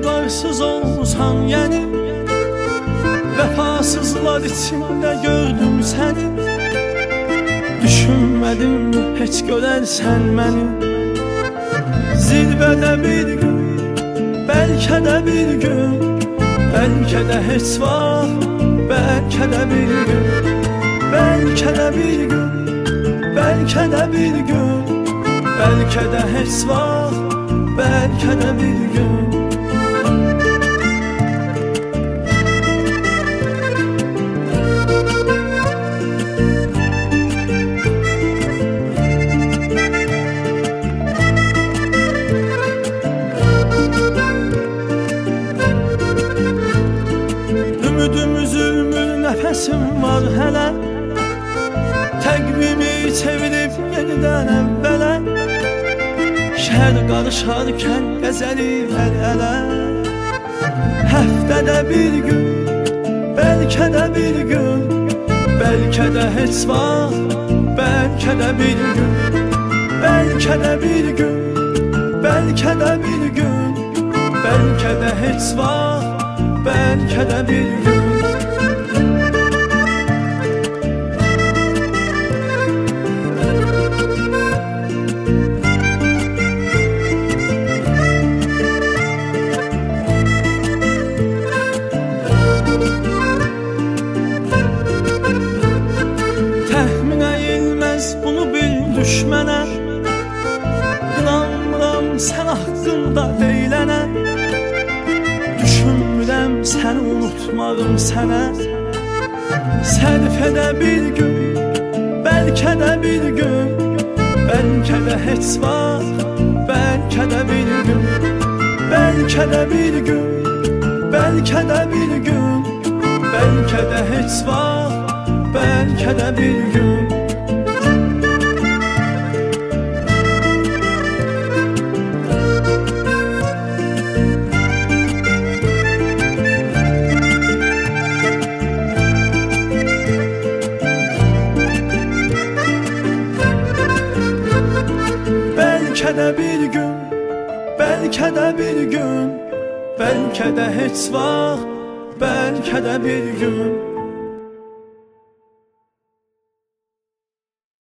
etibarsız olsan yani, vefasızlar içinde gördüm seni. Düşünmedim hiç görersen beni. Zirvede bir gün, belki de bir gün, belki de hiç var, belki de bir gün, belki de bir gün, belki de bir gün, belki de hiç var, belki de bir gün. Nefesim var hele, təqvimi çevirib yenidən əvvələ. Şəhər qarışarkən qəzəli əl-ələ. Həftədə bir gün, bəlkə də bir gün, bəlkə də heç vaxt, bəlkə də bir gün, bəlkə də bir gün, bəlkə də bir gün, bəlkə də heç vaxt, bəlkə də bir gün. Düşmənə inanmıram sən haqqında deylənə. Düşünmürəm səni unutmağım sənə. Sərf edə bir gün, bəlkə də bir gün, bəlkə də heç vaxt, bəlkə də bir gün, bəlkə də bir gün, bəlkə də bir gün, bəlkə də heç vaxt, bəlkə də bir gün. Bəlkə də bir gün, bəlkə də bir gün, bəlkə də heç vaxt, bəlkə də bir gün.